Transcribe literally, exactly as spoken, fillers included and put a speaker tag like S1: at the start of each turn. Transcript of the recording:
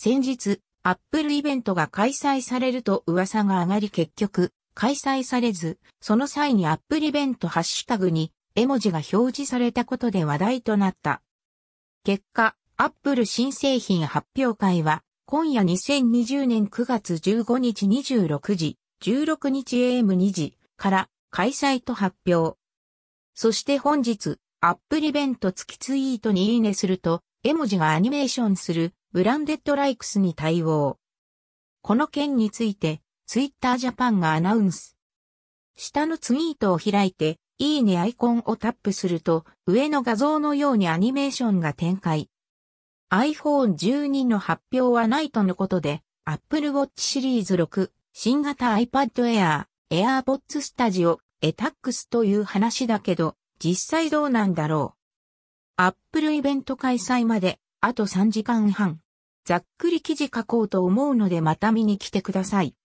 S1: 先日、Apple イベントが開催されると噂が上がり結局、開催されず、その際に Apple イベントハッシュタグに絵文字が表示されたことで話題となった。結果、Apple 新製品発表会は、今夜にせんにじゅうねんくがつじゅうごにちにじゅうろくじ、じゅうろくにち エーエムに 時から開催と発表。そして本日、Apple イベント付きツイートにいいねすると、絵文字がアニメーションするブランデッドライクスに対応。この件について、Twitter Japan がアナウンス。下のツイートを開いて、いいねアイコンをタップすると、上の画像のようにアニメーションが展開。アイフォーンじゅうに の発表はないとのことで、Apple Watch シリーズろく、新型 iPad Air、AirPods Studio、エタックス という話だけど、実際どうなんだろう。Apple イベント開催まで、あとさんじかんはん。ざっくり記事書こうと思うのでまた見に来てください。